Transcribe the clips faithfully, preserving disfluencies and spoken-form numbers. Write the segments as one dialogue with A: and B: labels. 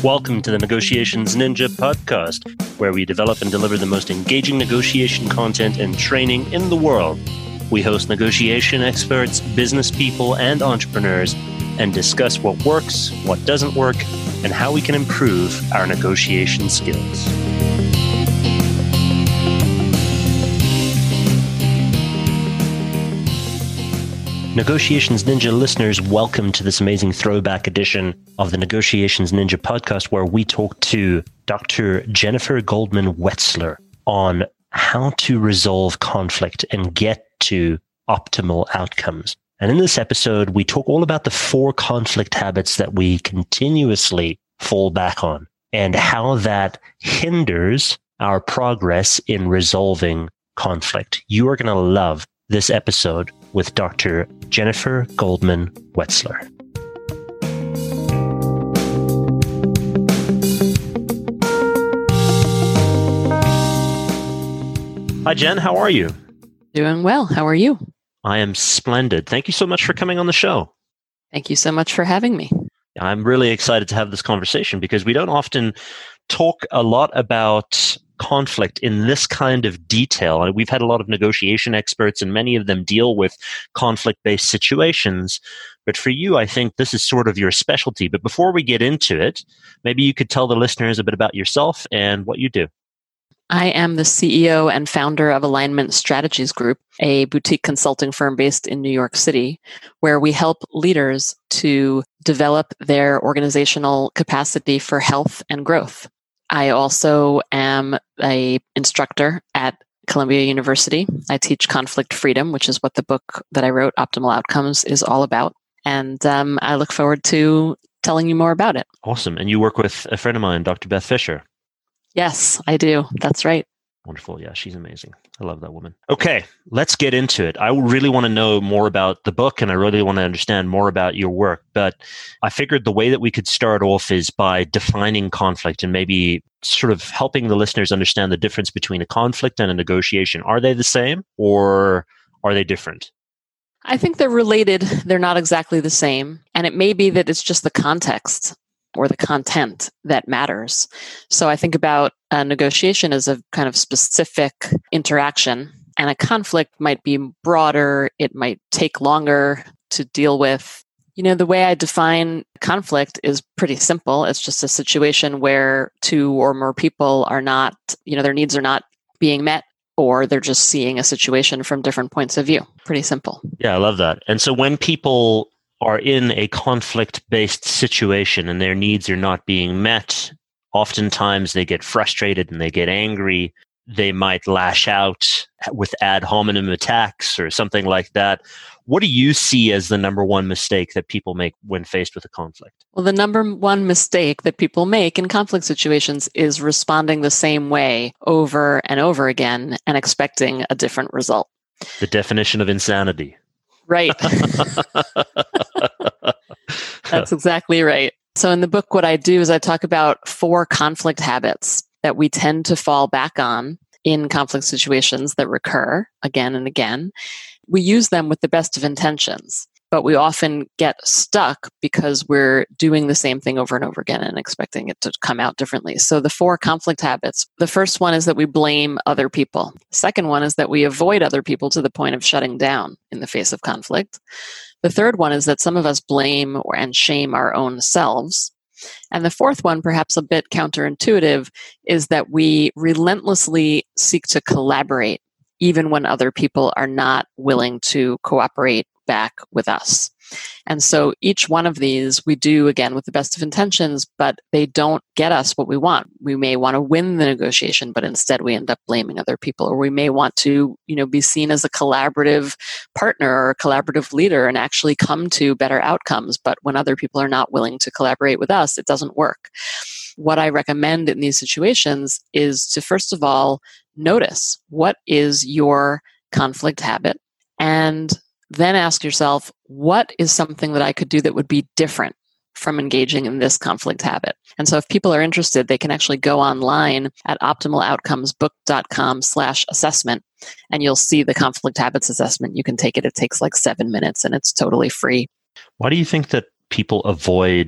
A: Welcome to the Negotiations Ninja podcast, where we develop and deliver the most engaging negotiation content and training in the world. We host negotiation experts, business people, and entrepreneurs, and discuss what works, what doesn't work, and how we can improve our negotiation skills. Negotiations Ninja listeners, welcome to this amazing throwback edition of the Negotiations Ninja podcast, where we talk to Doctor Jennifer Goldman Wetzler on how to resolve conflict and get to optimal outcomes. And in this episode, we talk all about the four conflict habits that we continuously fall back on and how that hinders our progress in resolving conflict. You are going to love this episode with Doctor Jennifer Goldman Wetzler. Hi, Jen. How are you?
B: Doing well. How are you?
A: I am splendid. Thank you so much for coming on the show.
B: Thank you so much for having me.
A: I'm really excited to have this conversation because we don't often talk a lot about conflict in this kind of detail. We've had a lot of negotiation experts and many of them deal with conflict-based situations. But for you, I think this is sort of your specialty. But before we get into it, maybe you could tell the listeners a bit about yourself and what you do.
B: I am the C E O and founder of Alignment Strategies Group, a boutique consulting firm based in New York City, where we help leaders to develop their organizational capacity for health and growth. I also am an instructor at Columbia University. I teach conflict freedom, which is what the book that I wrote, Optimal Outcomes, is all about. And um, I look forward to telling you more about it.
A: Awesome. And you work with a friend of mine, Doctor Beth Fisher.
B: Yes, I do. That's right.
A: Wonderful. Yeah, she's amazing. I love that woman. Okay, let's get into it. I really want to know more about the book and I really want to understand more about your work. But I figured the way that we could start off is by defining conflict and maybe sort of helping the listeners understand the difference between a conflict and a negotiation. Are they the same or are they different?
B: I think they're related. They're not exactly the same. And it may be that it's just the context or the content that matters. So I think about a negotiation as a kind of specific interaction, and a conflict might be broader. It might take longer to deal with. You know, the way I define conflict is pretty simple. It's just a situation where two or more people are not, you know, their needs are not being met, or they're just seeing a situation from different points of view. Pretty simple.
A: Yeah, I love that. And so when people are in a conflict-based situation and their needs are not being met, oftentimes they get frustrated and they get angry. They might lash out with ad hominem attacks or something like that. What do you see as the number one mistake that people make when faced with a conflict?
B: Well, the number one mistake that people make in conflict situations is responding the same way over and over again and expecting a different result.
A: The definition of insanity.
B: Right. That's exactly right. So in the book, what I do is I talk about four conflict habits that we tend to fall back on in conflict situations that recur again and again. We use them with the best of intentions, but we often get stuck because we're doing the same thing over and over again and expecting it to come out differently. So the four conflict habits, the first one is that we blame other people. The second one is that we avoid other people to the point of shutting down in the face of conflict. The third one is that some of us blame or and shame our own selves. And the fourth one, perhaps a bit counterintuitive, is that we relentlessly seek to collaborate even when other people are not willing to cooperate back with us. And so each one of these we do, again, with the best of intentions, but they don't get us what we want. We may want to win the negotiation, but instead we end up blaming other people. Or we may want to, you know, be seen as a collaborative partner or a collaborative leader and actually come to better outcomes. But when other people are not willing to collaborate with us, it doesn't work. What I recommend in these situations is to, first of all, notice what is your conflict habit, and then ask yourself, what is something that I could do that would be different from engaging in this conflict habit? And so if people are interested, they can actually go online at optimaloutcomesbook.com slash assessment, and you'll see the conflict habits assessment. You can take it. It takes like seven minutes and it's totally free.
A: Why do you think that people avoid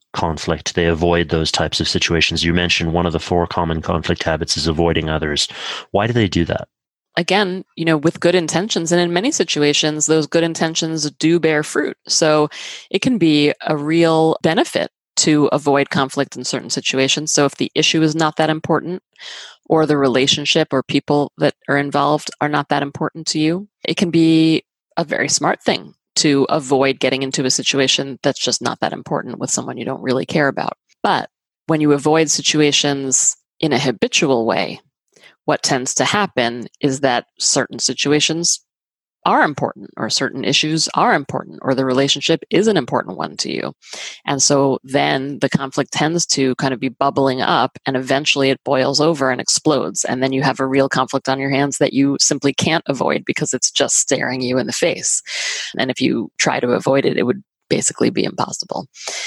A: conflict. They avoid those types of situations. You mentioned one of the four common conflict habits is avoiding others. Why do they do that?
B: Again, you know, with good intentions. And in many situations, those good intentions do bear fruit. So it can be a real benefit to avoid conflict in certain situations. So if the issue is not that important, or the relationship or people that are involved are not that important to you, it can be a very smart thing to avoid getting into a situation that's just not that important with someone you don't really care about. But when you avoid situations in a habitual way, what tends to happen is that certain situations are important, or certain issues are important, or the relationship is an important one to you. And so then the conflict tends to kind of be bubbling up, and eventually it boils over and explodes. And then you have a real conflict on your hands that you simply can't avoid because it's just staring you in the face. And if you try to avoid it, it would basically be impossible.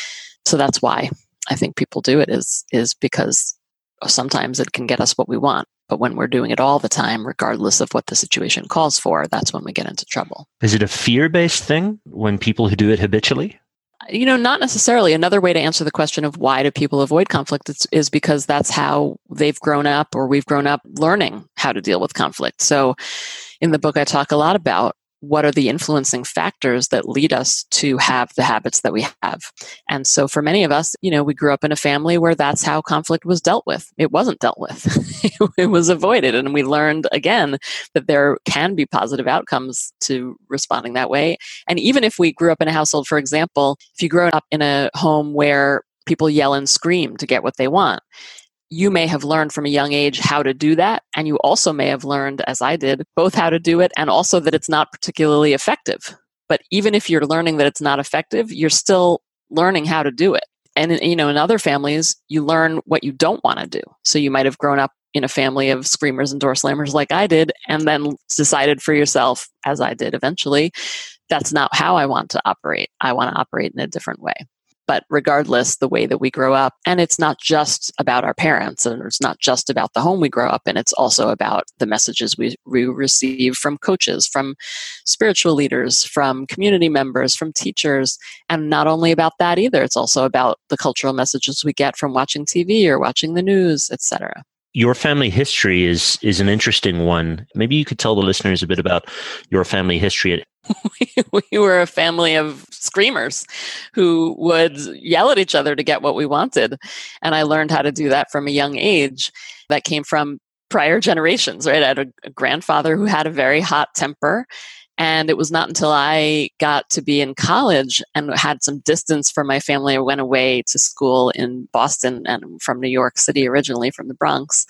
B: So that's why I think people do it, is, is because sometimes it can get us what we want. But when we're doing it all the time, regardless of what the situation calls for, that's when we get into trouble.
A: Is it a fear-based thing when people who do it habitually?
B: You know, not necessarily. Another way to answer the question of why do people avoid conflict is, is because that's how they've grown up, or we've grown up learning how to deal with conflict. So in the book, I talk a lot about what are the influencing factors that lead us to have the habits that we have. And so for many of us, you know, we grew up in a family where that's how conflict was dealt with. It wasn't dealt with. It was avoided. And we learned, again, that there can be positive outcomes to responding that way. And even if we grew up in a household, for example, if you grow up in a home where people yell and scream to get what they want, you may have learned from a young age how to do that. And you also may have learned, as I did, both how to do it and also that it's not particularly effective. But even if you're learning that it's not effective, you're still learning how to do it. And, you know, in other families, you learn what you don't want to do. So you might have grown up in a family of screamers and door slammers like I did, and then decided for yourself, as I did eventually, that's not how I want to operate. I want to operate in a different way. But regardless, the way that we grow up, and it's not just about our parents, and it's not just about the home we grow up in, it's also about the messages we, we receive from coaches, from spiritual leaders, from community members, from teachers. And not only about that either, it's also about the cultural messages we get from watching T V or watching the news, et cetera.
A: Your family history is is an interesting one. Maybe you could tell the listeners a bit about your family history.
B: We were a family of screamers who would yell at each other to get what we wanted. And I learned how to do that from a young age. That came from prior generations, right? I had a, a grandfather who had a very hot temper. And it was not until I got to be in college and had some distance from my family, I went away to school in Boston and from New York City originally, from the Bronx.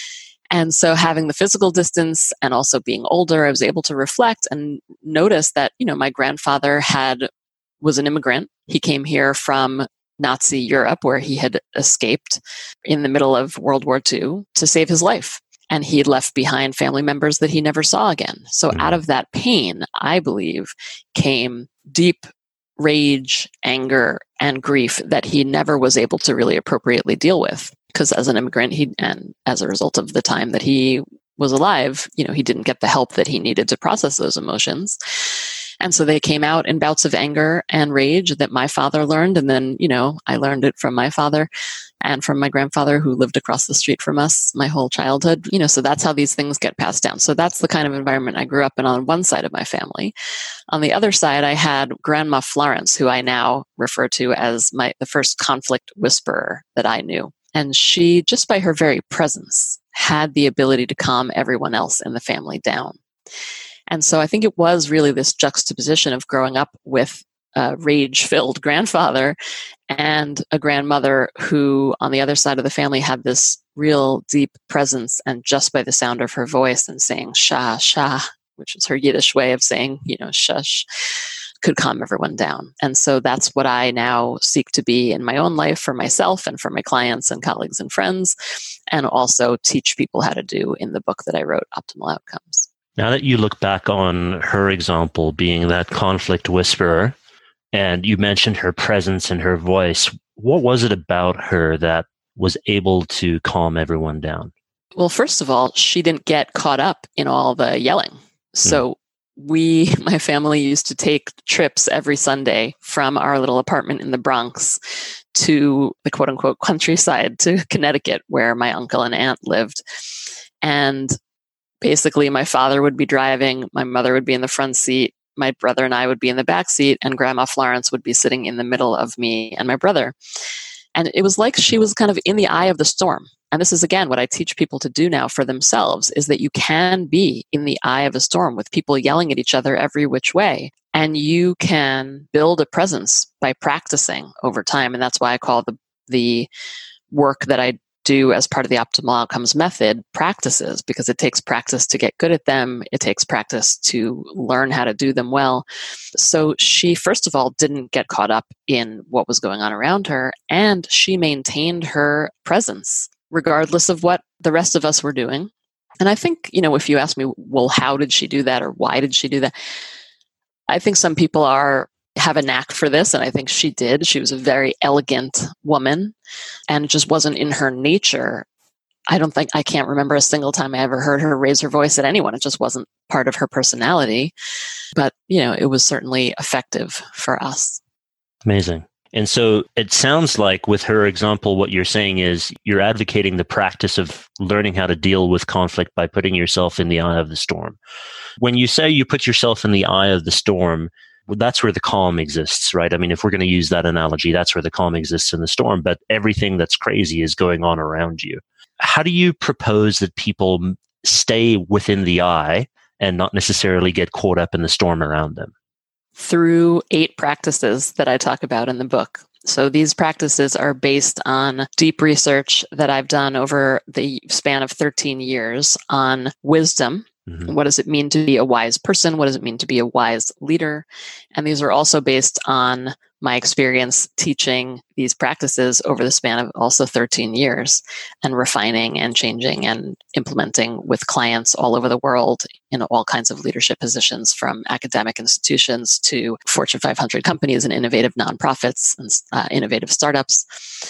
B: And so having the physical distance and also being older, I was able to reflect and notice that, you know, my grandfather had was an immigrant. He came here from Nazi Europe, where he had escaped in the middle of World War Two to save his life. And he had left behind family members that he never saw again. So out of that pain, I believe, came deep rage, anger, and grief that he never was able to really appropriately deal with. Because as an immigrant, he and as a result of the time that he was alive, you know, he didn't get the help that he needed to process those emotions. And so they came out in bouts of anger and rage that my father learned. And then, you know, I learned it from my father and from my grandfather, who lived across the street from us my whole childhood. You know, so that's how these things get passed down. So that's the kind of environment I grew up in on one side of my family. On the other side, I had Grandma Florence, who I now refer to as my the first conflict whisperer that I knew. And she, just by her very presence, had the ability to calm everyone else in the family down. And so I think it was really this juxtaposition of growing up with a rage-filled grandfather and a grandmother who, on the other side of the family, had this real deep presence, and just by the sound of her voice and saying sha, sha, which is her Yiddish way of saying, you know, shush, could calm everyone down. And so that's what I now seek to be in my own life for myself and for my clients and colleagues and friends, and also teach people how to do in the book that I wrote, Optimal Outcomes.
A: Now that you look back on her example being that conflict whisperer, and you mentioned her presence and her voice, what was it about her that was able to calm everyone down?
B: Well, first of all, she didn't get caught up in all the yelling. So mm. we, my family used to take trips every Sunday from our little apartment in the Bronx to the quote unquote countryside to Connecticut, where my uncle and aunt lived. And basically, my father would be driving, my mother would be in the front seat, my brother and I would be in the back seat, and Grandma Florence would be sitting in the middle of me and my brother. And it was like she was kind of in the eye of the storm. And this is, again, what I teach people to do now for themselves, is that you can be in the eye of a storm with people yelling at each other every which way. And you can build a presence by practicing over time. And that's why I call the, the work that I do as part of the Optimal Outcomes method practices, because it takes practice to get good at them. It takes practice to learn how to do them well. So she, first of all, didn't get caught up in what was going on around her, and she maintained her presence regardless of what the rest of us were doing. And I think, you know, if you ask me, well, how did she do that, or why did she do that? I think some people are have a knack for this, and I think she did. She was a very elegant woman, and it just wasn't in her nature. I don't think, I can't remember a single time I ever heard her raise her voice at anyone. It just wasn't part of her personality. But, you know, it was certainly effective for us.
A: Amazing. And so it sounds like with her example, what you're saying is you're advocating the practice of learning how to deal with conflict by putting yourself in the eye of the storm. When you say you put yourself in the eye of the storm, well, that's where the calm exists, right? I mean, if we're going to use that analogy, that's where the calm exists in the storm, but everything that's crazy is going on around you. How do you propose that people stay within the eye and not necessarily get caught up in the storm around them?
B: Through eight practices that I talk about in the book. So these practices are based on deep research that I've done over the span of thirteen years on wisdom. Mm-hmm. What does it mean to be a wise person? What does it mean to be a wise leader? And these are also based on my experience teaching these practices over the span of also thirteen years, and refining and changing and implementing with clients all over the world in all kinds of leadership positions, from academic institutions to Fortune five hundred companies and innovative nonprofits and uh, innovative startups.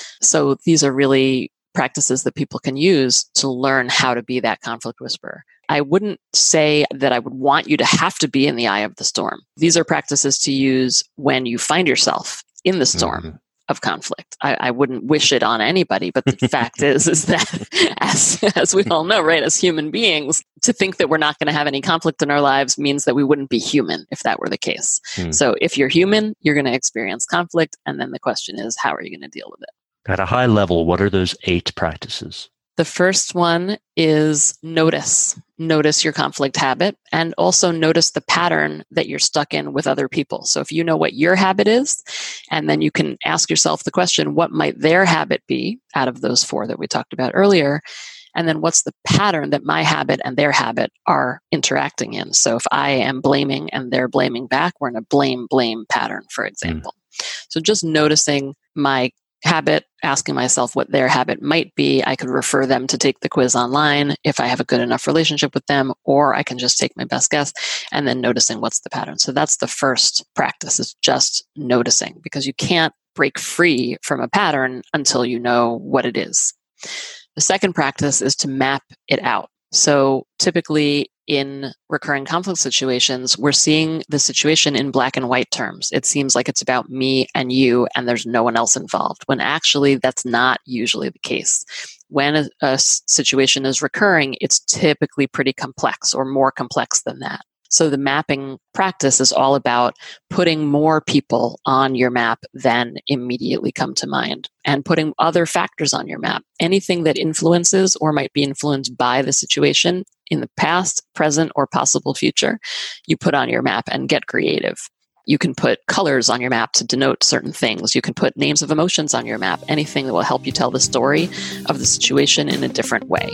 B: So these are really practices that people can use to learn how to be that conflict whisperer. I wouldn't say that I would want you to have to be in the eye of the storm. These are practices to use when you find yourself in the storm mm-hmm. of conflict. I, I wouldn't wish it on anybody, but the fact is, is that as, as we all know, right, as human beings, to think that we're not going to have any conflict in our lives means that we wouldn't be human if that were the case. Mm. So if you're human, you're going to experience conflict. And then the question is, how are you going to deal with it?
A: At a high level, what are those eight practices?
B: The first one is notice. Notice your conflict habit, and also notice the pattern that you're stuck in with other people. So if you know what your habit is, and then you can ask yourself the question, what might their habit be out of those four that we talked about earlier? And then what's the pattern that my habit and their habit are interacting in? So if I am blaming and they're blaming back, we're in a blame-blame pattern, for example. Mm. So just noticing my habit, asking myself what their habit might be. I could refer them to take the quiz online if I have a good enough relationship with them, or I can just take my best guess, and then noticing what's the pattern. So that's the first practice, is just noticing, because you can't break free from a pattern until you know what it is. The second practice is to map it out. So typically in recurring conflict situations, we're seeing the situation in black and white terms. It seems like it's about me and you, and there's no one else involved, when actually that's not usually the case. When a, a situation is recurring, it's typically pretty complex, or more complex than that. So the mapping practice is all about putting more people on your map than immediately come to mind, and putting other factors on your map. Anything that influences or might be influenced by the situation in the past, present, or possible future, you put on your map and get creative. You can put colors on your map to denote certain things. You can put names of emotions on your map, anything that will help you tell the story of the situation in a different way.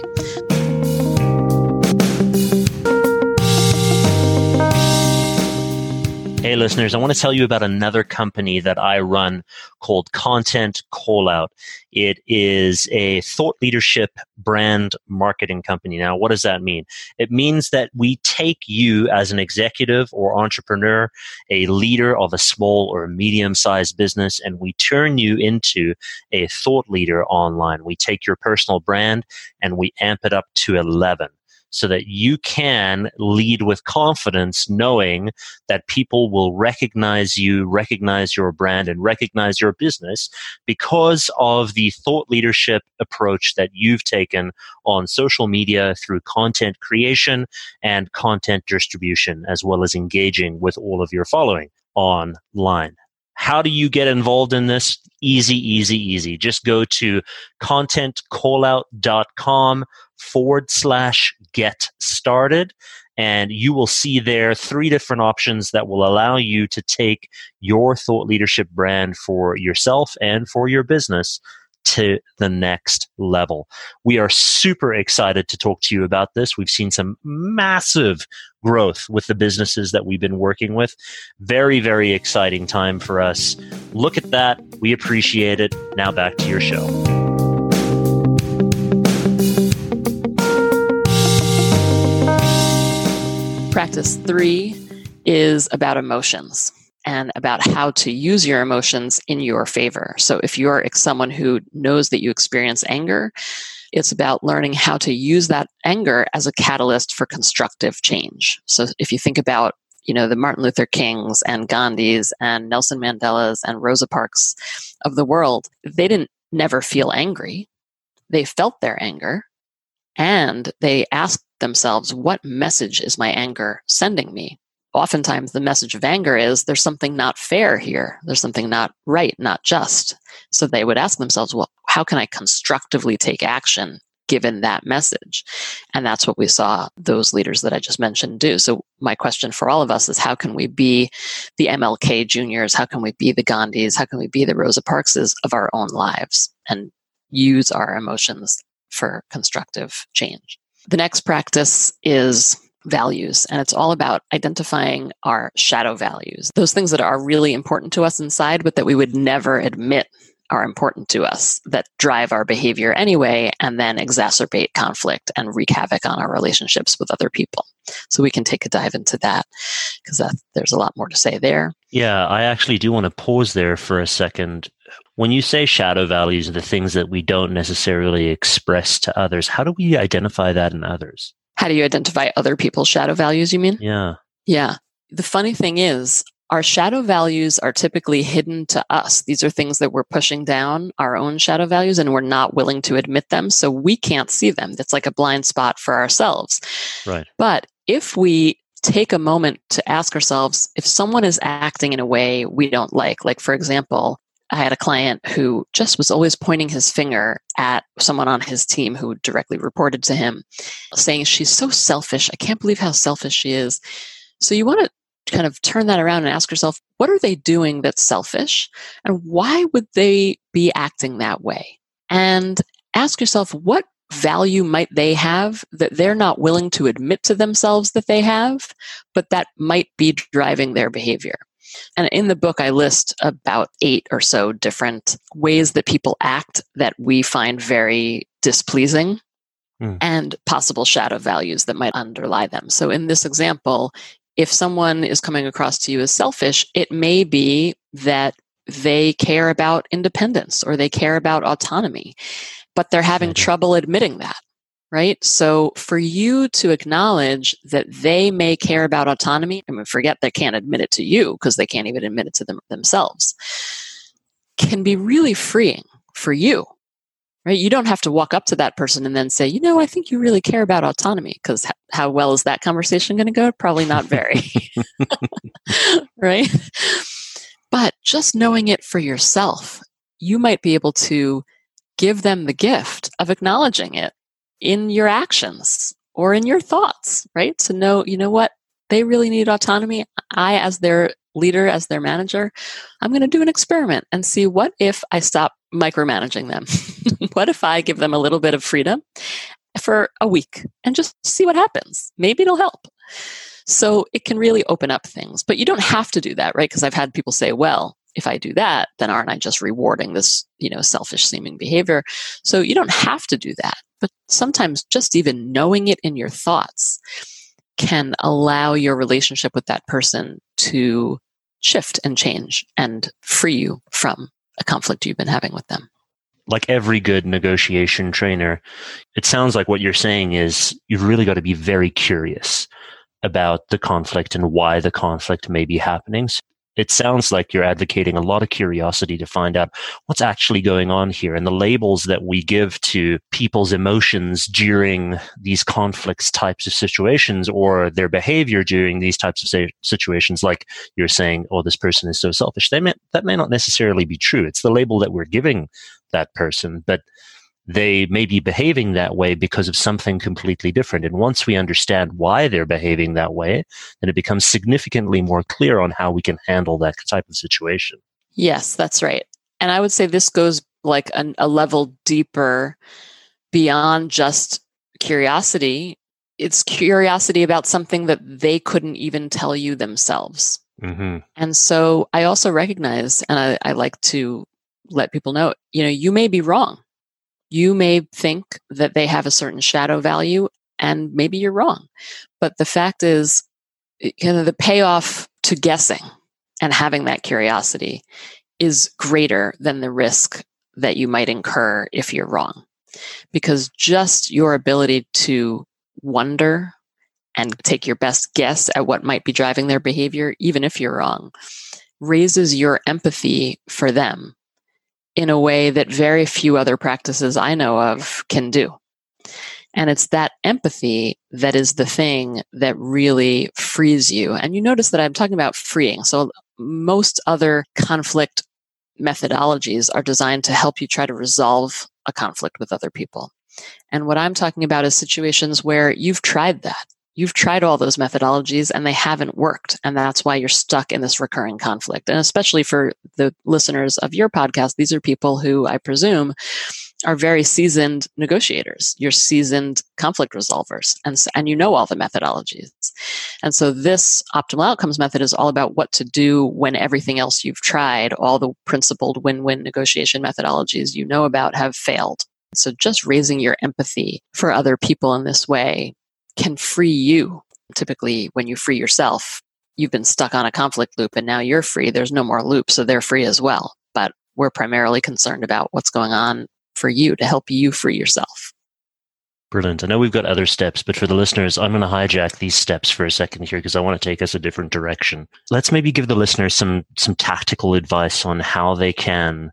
A: Hey listeners, I want to tell you about another company that I run called Content Callout. It is a thought leadership brand marketing company. Now, what does that mean? It means that we take you as an executive or entrepreneur, a leader of a small or medium-sized business, and we turn you into a thought leader online. We take your personal brand and we amp it up to eleven. so that you can lead with confidence, knowing that people will recognize you, recognize your brand, and recognize your business because of the thought leadership approach that you've taken on social media through content creation and content distribution, as well as engaging with all of your following online. How do you get involved in this? Easy, easy, easy. Just go to contentcallout.com forward slash get started. And you will see there three different options that will allow you to take your thought leadership brand for yourself and for your business to the next level. We are super excited to talk to you about this. We've seen some massive growth with the businesses that we've been working with. Very, very exciting time for us. Look at that. We appreciate it. Now back to your show.
B: Practice three is about emotions and about how to use your emotions in your favor. So if you're someone who knows that you experience anger, it's about learning how to use that anger as a catalyst for constructive change. So if you think about, you know, the Martin Luther Kings and Gandhis and Nelson Mandelas and Rosa Parks of the world, they didn't never feel angry. They felt their anger and they asked themselves, what message is my anger sending me? Oftentimes the message of anger is there's something not fair here. There's something not right, not just. So they would ask themselves, well, how can I constructively take action given that message? And that's what we saw those leaders that I just mentioned do. So my question for all of us is, how can we be the M L K Juniors? How can we be the Gandhis? How can we be the Rosa Parkses of our own lives and use our emotions for constructive change? The next practice is values, and it's all about identifying our shadow values, those things that are really important to us inside, but that we would never admit are important to us, that drive our behavior anyway, and then exacerbate conflict and wreak havoc on our relationships with other people. So we can take a dive into that because there's a lot more to say there.
A: Yeah, I actually do want to pause there for a second. When you say shadow values are the things that we don't necessarily express to others, how do we identify that in others?
B: How do you identify other people's shadow values, you mean?
A: Yeah.
B: Yeah. The funny thing is, our shadow values are typically hidden to us. These are things that we're pushing down, our own shadow values, and we're not willing to admit them, so we can't see them. That's like a blind spot for ourselves.
A: Right.
B: But if we take a moment to ask ourselves, if someone is acting in a way we don't like, like for example, I had a client who just was always pointing his finger at someone on his team who directly reported to him, saying, she's so selfish. I can't believe how selfish she is. So you want to kind of turn that around and ask yourself, what are they doing that's selfish? And why would they be acting that way? And ask yourself, what value might they have that they're not willing to admit to themselves that they have, but that might be driving their behavior? And in the book, I list about eight or so different ways that people act that we find very displeasing mm. and possible shadow values that might underlie them. So in this example, if someone is coming across to you as selfish, it may be that they care about independence or they care about autonomy, but they're having mm-hmm. trouble admitting that. Right? So for you to acknowledge that they may care about autonomy, I mean, forget they can't admit it to you because they can't even admit it to them themselves, can be really freeing for you, right? You don't have to walk up to that person and then say, you know, I think you really care about autonomy, because h- how well is that conversation going to go? Probably not very, right? But just knowing it for yourself, you might be able to give them the gift of acknowledging it in your actions or in your thoughts, right? To know, you know what, they really need autonomy. I, as their leader, as their manager, I'm going to do an experiment and see, what if I stop micromanaging them? What if I give them a little bit of freedom for a week and just see what happens? Maybe it'll help. So it can really open up things, but you don't have to do that, right? Because I've had people say, well, if I do that, then aren't I just rewarding this, you know, selfish seeming behavior? So you don't have to do that. But sometimes just even knowing it in your thoughts can allow your relationship with that person to shift and change and free you from a conflict you've been having with them.
A: like every good negotiation trainer, it sounds like what you're saying is you've really got to be very curious about the conflict and why the conflict may be happening. So it sounds like you're advocating a lot of curiosity to find out what's actually going on here. And the labels that we give to people's emotions during these conflicts types of situations, or their behavior during these types of situations, like you're saying, oh, this person is so selfish, they may, that may not necessarily be true. It's the label that we're giving that person, but they may be behaving that way because of something completely different. And once we understand why they're behaving that way, then it becomes significantly more clear on how we can handle that type of situation.
B: Yes, that's right. And I would say this goes like an, a level deeper beyond just curiosity. It's curiosity about something that they couldn't even tell you themselves.
A: Mm-hmm.
B: And so I also recognize, and I, I like to let people know, you know, you may be wrong. You may think that they have a certain shadow value, and maybe you're wrong. But the fact is, you know, the payoff to guessing and having that curiosity is greater than the risk that you might incur if you're wrong. Because just your ability to wonder and take your best guess at what might be driving their behavior, even if you're wrong, raises your empathy for them in a way that very few other practices I know of can do. And it's that empathy that is the thing that really frees you. And you notice that I'm talking about freeing. So most other conflict methodologies are designed to help you try to resolve a conflict with other people. And what I'm talking about is situations where you've tried that. You've tried all those methodologies and they haven't worked. And that's why you're stuck in this recurring conflict. And especially for the listeners of your podcast, these are people who I presume are very seasoned negotiators. You're seasoned conflict resolvers. And, and you know all the methodologies. And so this optimal outcomes method is all about what to do when everything else you've tried, all the principled win-win negotiation methodologies you know about have failed. So just raising your empathy for other people in this way can free you. Typically, when you free yourself, you've been stuck on a conflict loop and now you're free. There's no more loop, so they're free as well. But we're primarily concerned about what's going on for you to help you free yourself.
A: Brilliant. I know we've got other steps, but for the listeners, I'm going to hijack these steps for a second here because I want to take us a different direction. Let's maybe give the listeners some some tactical advice on how they can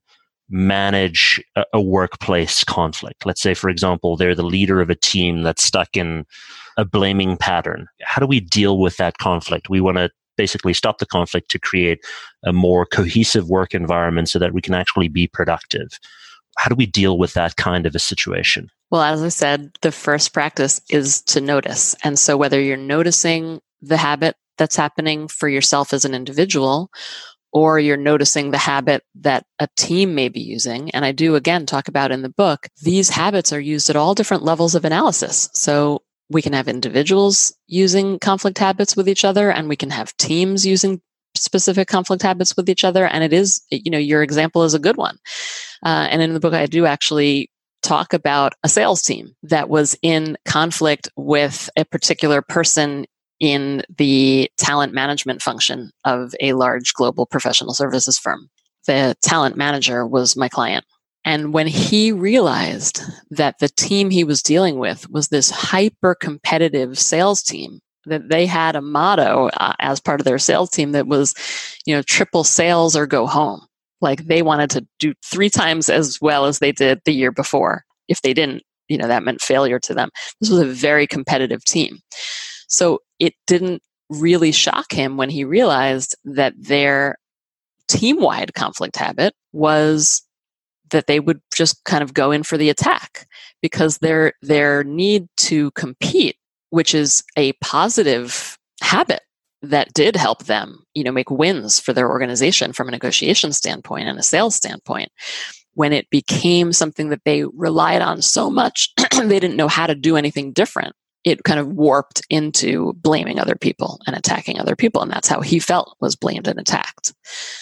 A: manage a, a workplace conflict. Let's say, for example, they're the leader of a team that's stuck in a blaming pattern. How do we deal with that conflict? We want to basically stop the conflict to create a more cohesive work environment so that we can actually be productive. How do we deal with that kind of a situation?
B: Well, as I said, the first practice is to notice. And so whether you're noticing the habit that's happening for yourself as an individual, or you're noticing the habit that a team may be using, and I do again talk about in the book, these habits are used at all different levels of analysis. So we can have individuals using conflict habits with each other, and we can have teams using specific conflict habits with each other. And it is, you know, your example is a good one. Uh, and in the book, I do actually talk about a sales team that was in conflict with a particular person in the talent management function of a large global professional services firm. The talent manager was my client. And when he realized that the team he was dealing with was this hyper competitive sales team, that they had a motto uh, as part of their sales team that was, you know, triple sales or go home. Like they wanted to do three times as well as they did the year before. If they didn't, you know, that meant failure to them. This was a very competitive team. So it didn't really shock him when he realized that their team-wide conflict habit was that they would just kind of go in for the attack because their their need to compete, which is a positive habit that did help them, you know, make wins for their organization from a negotiation standpoint and a sales standpoint. When it became something that they relied on so much, they didn't know how to do anything different. It kind of warped into blaming other people and attacking other people. And that's how he felt, was blamed and attacked.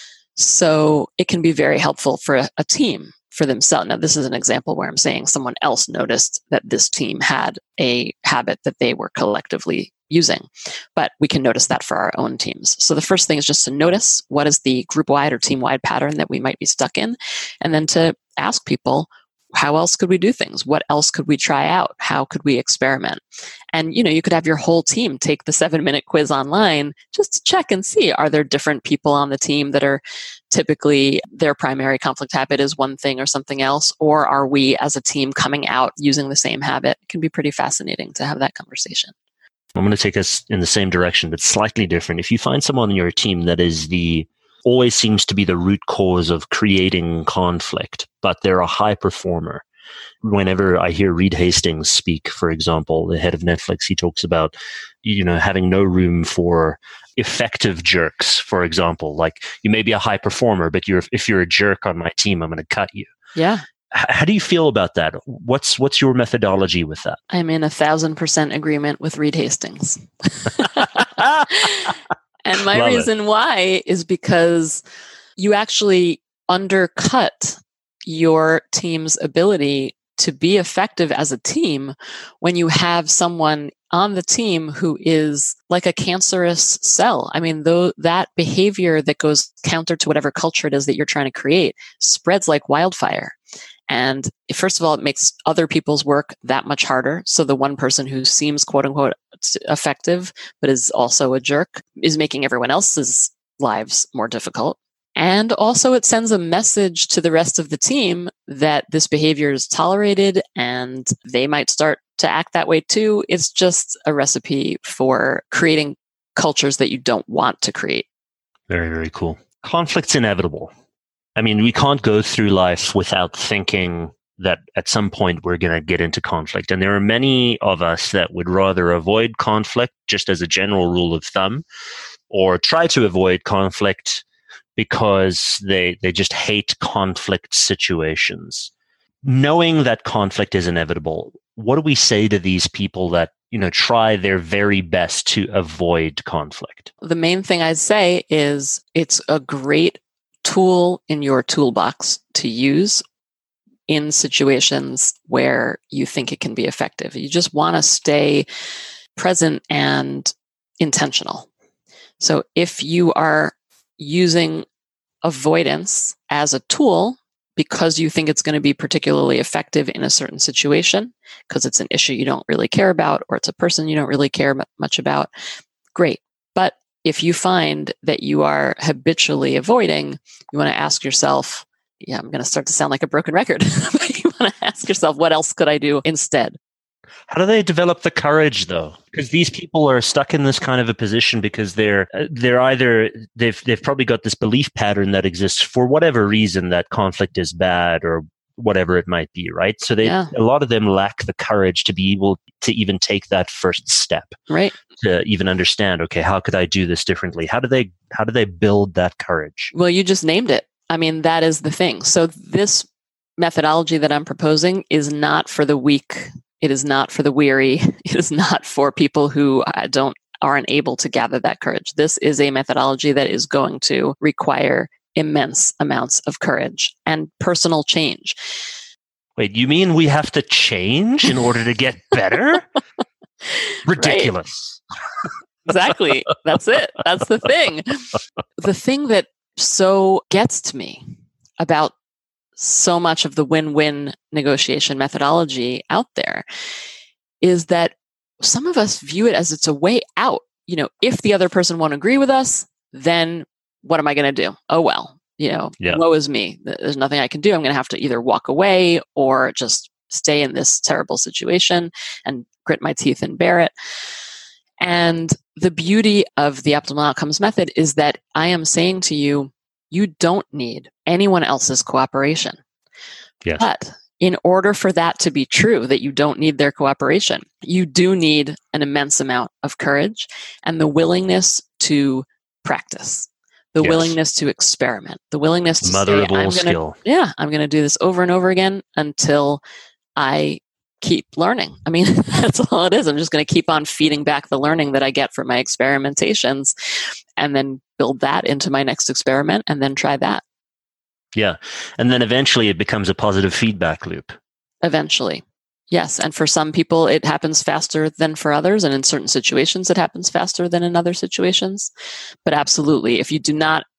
B: So it can be very helpful for a, a team for themselves. Now, this is an example where I'm saying someone else noticed that this team had a habit that they were collectively using, but we can notice that for our own teams. So the first thing is just to notice what is the group-wide or team-wide pattern that we might be stuck in, and then to ask people, how else could we do things? What else could we try out? How could we experiment? And, you know, you could have your whole team take the seven minute quiz online just to check and see, are there different people on the team that are typically their primary conflict habit is one thing or something else? Or are we as a team coming out using the same habit? It can be pretty fascinating to have that conversation.
A: I'm going to take us in the same direction, but slightly different. If you find someone in your team that is the always seems to be the root cause of creating conflict, but they're a high performer. Whenever I hear Reed Hastings speak, for example, the head of Netflix, he talks about, you know, having no room for effective jerks, for example. Like, you may be a high performer, but you're if you're a jerk on my team, I'm going to cut you.
B: Yeah.
A: How do you feel about that? What's what's your methodology with that?
B: I'm in a thousand percent agreement with Reed Hastings. And my
A: Love
B: reason
A: it.
B: why is because you actually undercut your team's ability to be effective as a team when you have someone on the team who is like a cancerous cell. I mean, though that behavior that goes counter to whatever culture it is that you're trying to create spreads like wildfire. And first of all, it makes other people's work that much harder. So the one person who seems quote unquote effective, but is also a jerk, is making everyone else's lives more difficult. And also it sends a message to the rest of the team that this behavior is tolerated and they might start to act that way too. It's just a recipe for creating cultures that you don't want to create.
A: Very, very cool. Conflict's inevitable. I mean, we can't go through life without thinking that at some point we're going to get into conflict. And there are many of us that would rather avoid conflict just as a general rule of thumb, or try to avoid conflict because they they just hate conflict situations. Knowing that conflict is inevitable, what do we say to these people that, you know, try their very best to avoid conflict?
B: The main thing I'd say is it's a great tool in your toolbox to use in situations where you think it can be effective. You just want to stay present and intentional. So if you are using avoidance as a tool because you think it's going to be particularly effective in a certain situation, because it's an issue you don't really care about, or it's a person you don't really care much about, great. But if you find that you are habitually avoiding, you want to ask yourself, yeah, I'm going to start to sound like a broken record. But you want to ask yourself, what else could I do instead?
A: How do they develop the courage, though? Because these people are stuck in this kind of a position because they're they're either they've they've probably got this belief pattern that exists for whatever reason that conflict is bad or whatever it might be, right? So they yeah. a lot of them lack the courage to be able to even take that first step,
B: right?
A: To even understand, okay, how could I do this differently? How do they how do they build that courage?
B: Well, you just named it. I mean, that is the thing. So this methodology that I'm proposing is not for the weak. It is not for the weary. It is not for people who don't aren't able to gather that courage. This is a methodology that is going to require immense amounts of courage and personal change.
A: Wait, you mean we have to change in order to get better? Ridiculous.
B: Right. Exactly. That's it. That's the thing. The thing that so gets to me about so much of the win-win negotiation methodology out there is that some of us view it as it's a way out. You know, if the other person won't agree with us, then what am I going to do? Oh, well, you know, yeah. woe is me. There's nothing I can do. I'm going to have to either walk away or just stay in this terrible situation and grit my teeth and bear it. And the beauty of the optimal outcomes method is that I am saying to you, you don't need anyone else's cooperation.
A: Yes.
B: But in order for that to be true, that you don't need their cooperation, you do need an immense amount of courage and the willingness to practice, the yes. willingness to experiment, the willingness to
A: Mother
B: say,
A: of all
B: I'm gonna,
A: skill.
B: Yeah, I'm going to do this over and over again until I keep learning. I mean, that's all it is. I'm just going to keep on feeding back the learning that I get from my experimentations and then build that into my next experiment and then try that.
A: Yeah. And then eventually it becomes a positive feedback loop.
B: Eventually. Yes. And for some people, it happens faster than for others. And in certain situations, it happens faster than in other situations. But absolutely, if you do not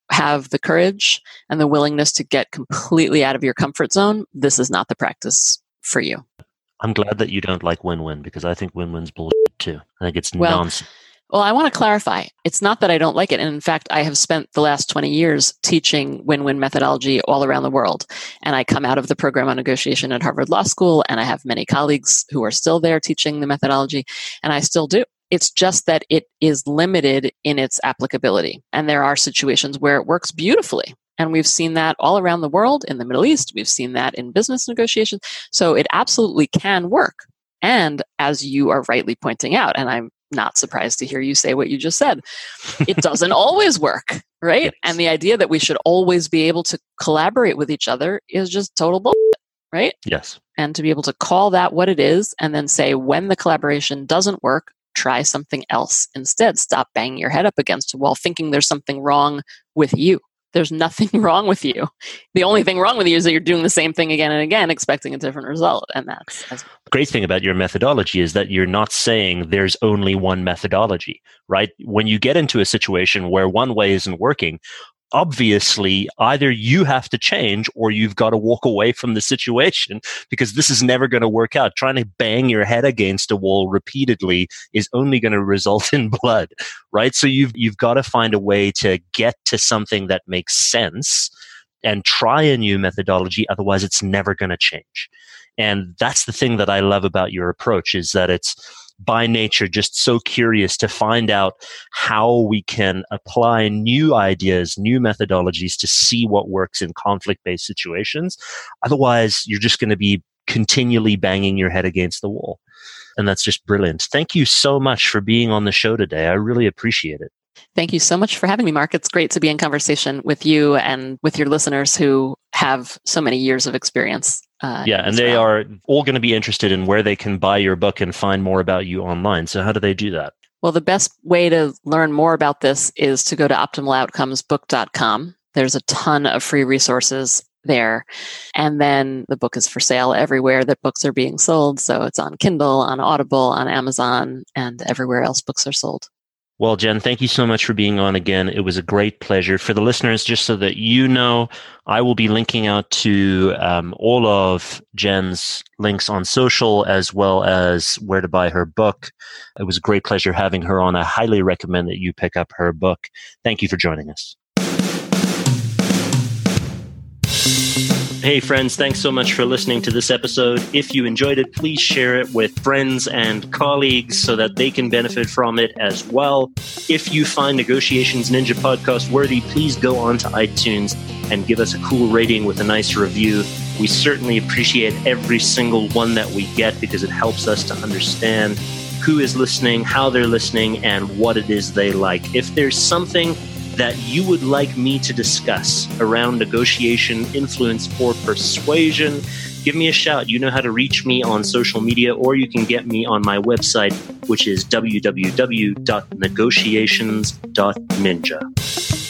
B: have the courage and the willingness to get completely out of your comfort zone, this is not the practice for you.
A: I'm glad that you don't like win-win, because I think win-win's bullshit too. I think it's
B: well,
A: nonsense.
B: Well, I want to clarify. It's not that I don't like it. And in fact, I have spent the last twenty years teaching win-win methodology all around the world. And I come out of the program on negotiation at Harvard Law School, and I have many colleagues who are still there teaching the methodology, and I still do. It's just that it is limited in its applicability. And there are situations where it works beautifully. And we've seen that all around the world, in the Middle East. We've seen that in business negotiations. So it absolutely can work. And as you are rightly pointing out, and I'm not surprised to hear you say what you just said, it doesn't always work, right? Yes. And the idea that we should always be able to collaborate with each other is just total bullshit, right?
A: Yes.
B: And to be able to call that what it is and then say, when the collaboration doesn't work, try something else instead. Stop banging your head up against a wall thinking there's something wrong with you. There's nothing wrong with you. The only thing wrong with you is that you're doing the same thing again and again, expecting a different result. And that's...
A: the great thing about your methodology is that you're not saying there's only one methodology, right? When you get into a situation where one way isn't working, obviously either you have to change or you've got to walk away from the situation, because this is never going to work out. Trying to bang your head against a wall repeatedly is only going to result in blood, right? So you've you've got to find a way to get to something that makes sense and try a new methodology. Otherwise, it's never going to change. And that's the thing that I love about your approach, is that it's by nature just so curious to find out how we can apply new ideas, new methodologies to see what works in conflict-based situations. Otherwise, you're just going to be continually banging your head against the wall. And that's just brilliant. Thank you so much for being on the show today. I really appreciate it.
B: Thank you so much for having me, Mark. It's great to be in conversation with you and with your listeners who have so many years of experience. Uh,
A: yeah, and they well. are all going to be interested in where they can buy your book and find more about you online. So how do they do that?
B: Well, the best way to learn more about this is to go to optimal outcomes book dot com. There's a ton of free resources there. And then the book is for sale everywhere that books are being sold. So it's on Kindle, on Audible, on Amazon, and everywhere else books are sold.
A: Well, Jen, thank you so much for being on again. It was a great pleasure. For the listeners, just so that you know, I will be linking out to um, all of Jen's links on social, as well as where to buy her book. It was a great pleasure having her on. I highly recommend that you pick up her book. Thank you for joining us. Hey friends, thanks so much for listening to this episode. If you enjoyed it, please share it with friends and colleagues so that they can benefit from it as well. If you find Negotiations Ninja podcast worthy, please go on to iTunes and give us a cool rating with a nice review. We certainly appreciate every single one that we get, because it helps us to understand who is listening, how they're listening, and what it is they like. If there's something that you would like me to discuss around negotiation, influence, or persuasion, give me a shout. You know how to reach me on social media, or you can get me on my website, which is w w w dot negotiations dot ninja.